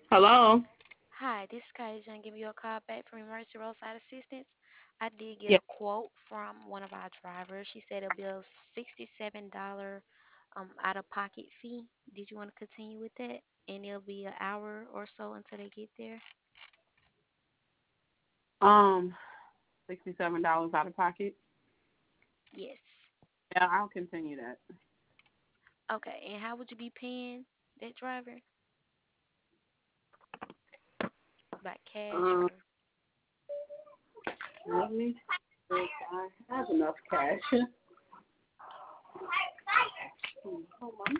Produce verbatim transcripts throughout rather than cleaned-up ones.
Hello? Hi, this is Kaija. I'm giving you a call back from Emergency Roadside Assistance. I did get Yeah. a quote from one of our drivers. She said it'll be a sixty-seven dollars um, out-of-pocket fee. Did you want to continue with that? And it'll be an hour or so until they get there. Um, sixty-seven dollars out of pocket. Yes. Yeah, I'll continue that. Okay. And how would you be paying that driver? By cash Um, or? let me see if I have enough cash. Hmm, hold on.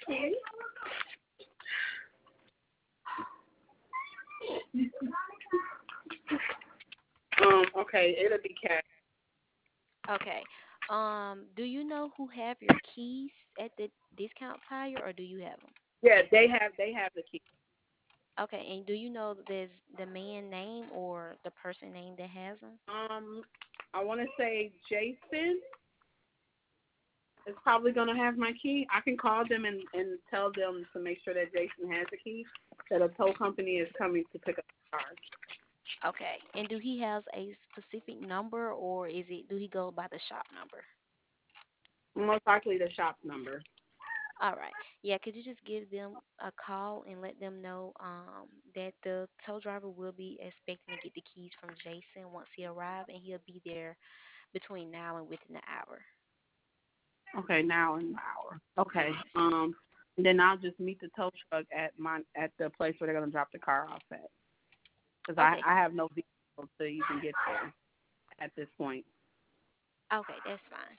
Um, okay, it'll be cash. Okay. Um, do you know who have your keys at the discount tire, or do you have them? Yeah, they have they have the key. Okay, and do you know there's the man name or the person name that has them? Um, I want to say Jason is probably gonna have my key. I can call them and and tell them to make sure that Jason has the key. That a tow company is coming to pick up the car. Okay, and do he has a specific number or is it do he go by the shop number? Most likely the shop number. All right, yeah. Could you just give them a call and let them know um that the tow driver will be expecting to get the keys from Jason once he arrives, and he'll be there between now and within the hour. Okay, now an hour. Okay. Yes. Um, and then I'll just meet the tow truck at my at the place where they're gonna drop the car off at. Cause I Okay. I have no vehicle to even get there at this point. Okay, that's fine.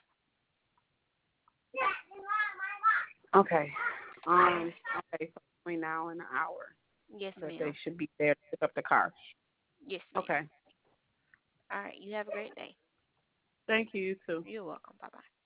Okay. All Um. right. Okay. So between now and an hour Yes, that they ma'am. should be there to pick up the car. Yes, ma'am. Okay. All right. You have a great day. Thank you. You too. You're welcome. Bye bye.